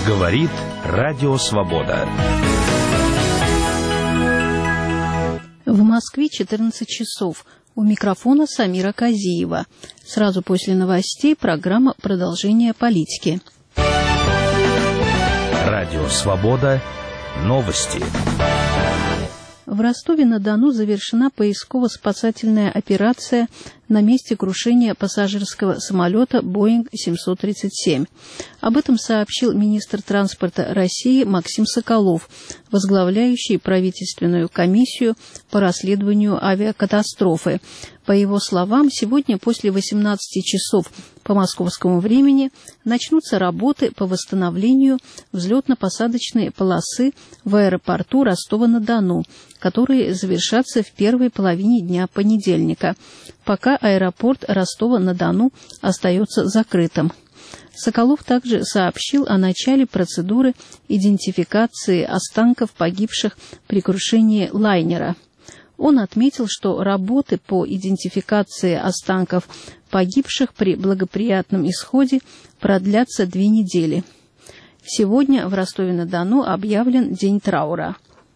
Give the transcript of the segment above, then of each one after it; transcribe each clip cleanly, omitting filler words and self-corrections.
Говорит Радио Свобода. В Москве 14 часов. У микрофона Самира Казиева. Сразу после новостей программа «Продолжение политики». Радио Свобода. Новости. В Ростове-на-Дону завершена поисково-спасательная операция на месте крушения пассажирского самолета «Боинг 737». Об этом сообщил министр транспорта России Максим Соколов, возглавляющий правительственную комиссию по расследованию авиакатастрофы. По его словам, сегодня после 18 часов по московскому времени начнутся работы по восстановлению взлетно-посадочной полосы в аэропорту Ростова-на-Дону, которые завершатся в первой половине дня понедельника, пока аэропорт Ростова-на-Дону остается закрытым. Соколов также сообщил о начале процедуры идентификации останков погибших при крушении лайнера. Он отметил, что работы по идентификации останков погибших при благоприятном исходе продлятся 2 недели. Сегодня в Ростове-на-Дону объявлен день траура.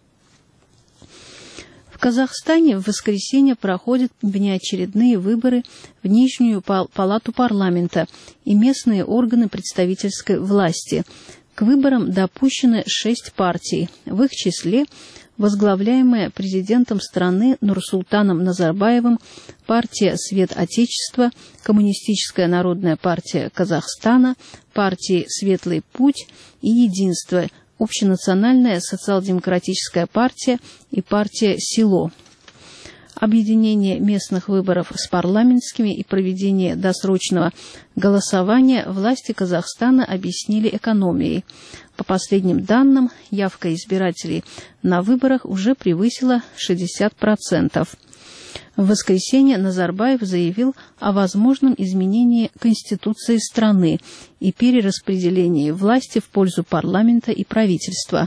В Казахстане в воскресенье проходят внеочередные выборы в Нижнюю палату парламента и местные органы представительской власти. К выборам допущены 6 партий, в их числе возглавляемая президентом страны Нурсултаном Назарбаевым партия «Свет Отечества», Коммунистическая народная партия Казахстана, партии «Светлый путь» и «Единство», Общенациональная социал-демократическая партия и партия «Село». Объединение местных выборов с парламентскими и проведение досрочного голосования власти Казахстана объяснили экономией. По последним данным, явка избирателей на выборах уже превысила 60%. В воскресенье Назарбаев заявил о возможном изменении Конституции страны и перераспределении власти в пользу парламента и правительства.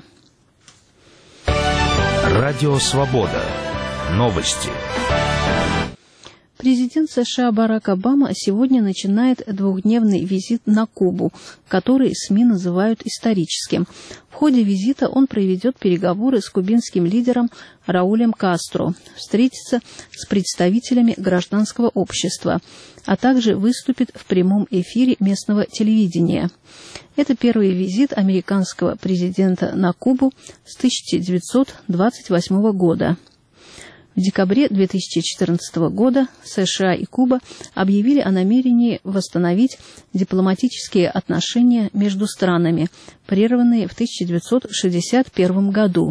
Радио Свобода. Новости. Президент США Барак Обама сегодня начинает 2-дневный визит на Кубу, который СМИ называют историческим. В ходе визита он проведет переговоры с кубинским лидером Раулем Кастро, встретится с представителями гражданского общества, а также выступит в прямом эфире местного телевидения. Это первый визит американского президента на Кубу с 1928 года. В декабре 2014 года США и Куба объявили о намерении восстановить дипломатические отношения между странами, прерванные в 1961 году.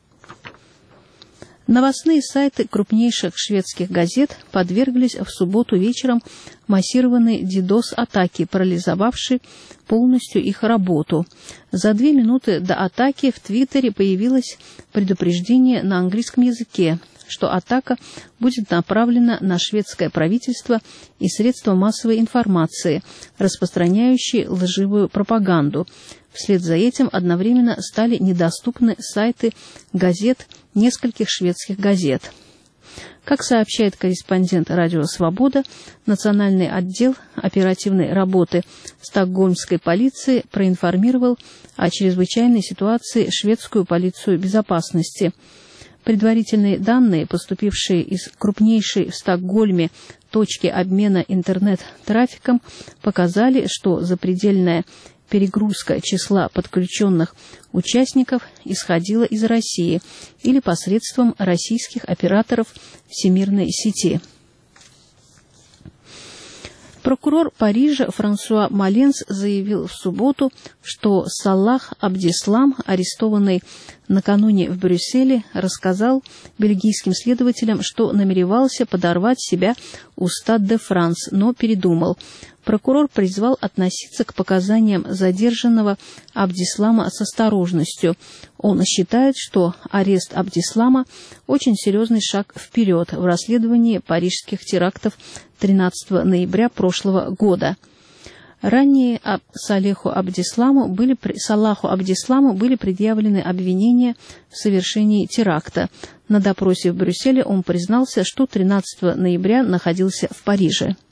Новостные сайты крупнейших шведских газет подверглись в субботу вечером массированной DDoS-атаке, парализовавшей полностью их работу. За 2 минуты до атаки в Твиттере появилось предупреждение на английском языке, что атака будет направлена на шведское правительство и средства массовой информации, распространяющие лживую пропаганду. Вслед за этим одновременно стали недоступны сайты газет, нескольких шведских газет. Как сообщает корреспондент «Радио Свобода», Национальный отдел оперативной работы стокгольмской полиции проинформировал о чрезвычайной ситуации шведскую полицию безопасности. Предварительные данные, поступившие из крупнейшей в Стокгольме точки обмена интернет-трафиком, показали, что запредельная перегрузка числа подключенных участников исходила из России или посредством российских операторов всемирной сети. Прокурор Парижа Франсуа Маленс заявил в субботу, что Салах Абдислам, арестованный накануне в Брюсселе, рассказал бельгийским следователям, что намеревался подорвать себя у Стад де Франс, но передумал. Прокурор призвал относиться к показаниям задержанного Абдислама с осторожностью. Он считает, что арест Абдислама – очень серьезный шаг вперед в расследовании парижских терактов 13 ноября прошлого года. Ранее Салаху Абдисламу были предъявлены обвинения в совершении теракта. На допросе в Брюсселе он признался, что 13 ноября находился в Париже.